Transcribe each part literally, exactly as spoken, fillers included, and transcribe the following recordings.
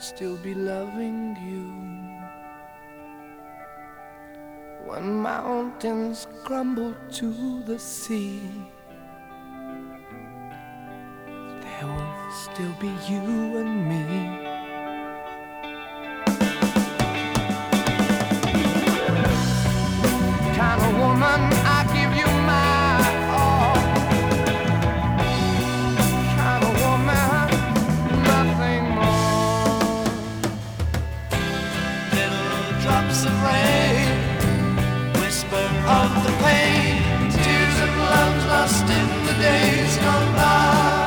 still be loving you. When mountains crumble to the sea, there will still be you and me. Kind of woman, I give you my all. Kind of woman, nothing more. Little drops of rain, whisper of the pain, tears of love lost in the days gone by.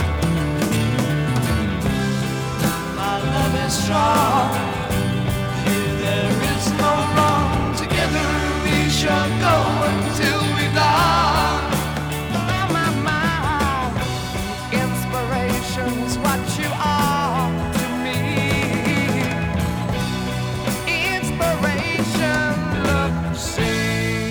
My love is strong, here there is no wrong. Together we shall go until we die. Oh my, my, inspiration's what you are to me. Inspiration, love, see.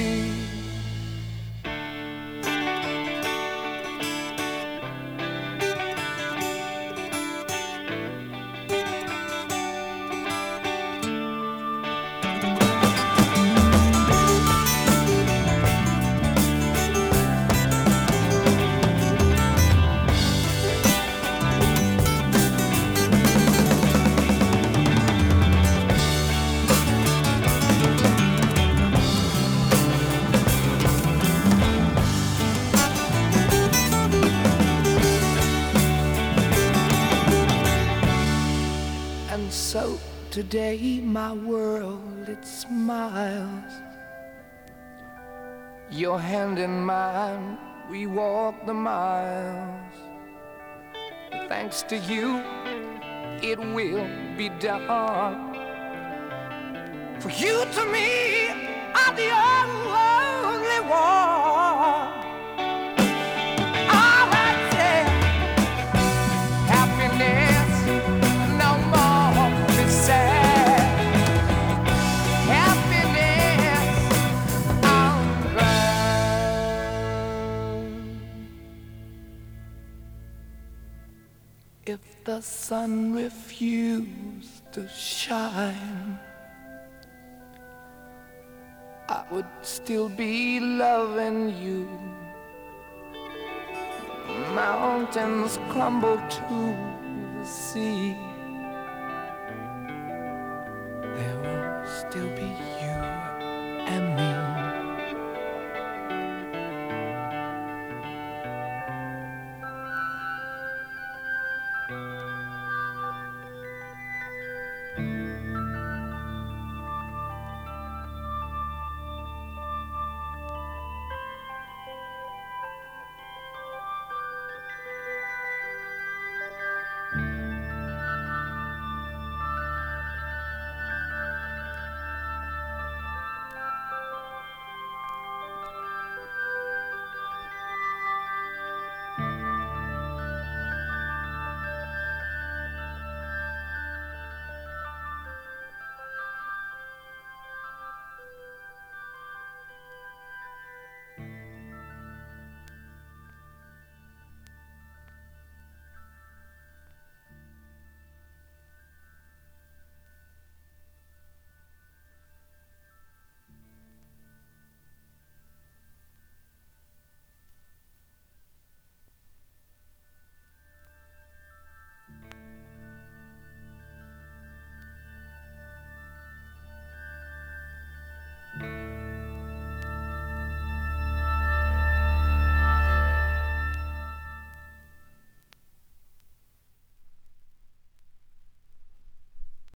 And so today my world, it smiles. Your hand in mine, we walk the miles. Thanks to you, it will be done. For you to me are the only one. All right, yeah. Happiness, no more be sad. Happiness, I'm glad. If the sun refused to shine, I would still be loving you. Mountains crumble to the sea, there will still be you.